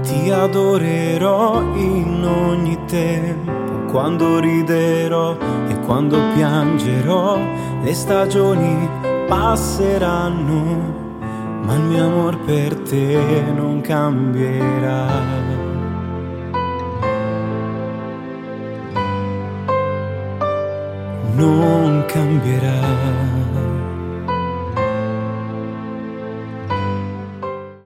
Ti adorerò in ogni tempo, quando riderò e quando piangerò. Le stagioni passeranno, ma il mio amor per te non cambierà. Non cambierà.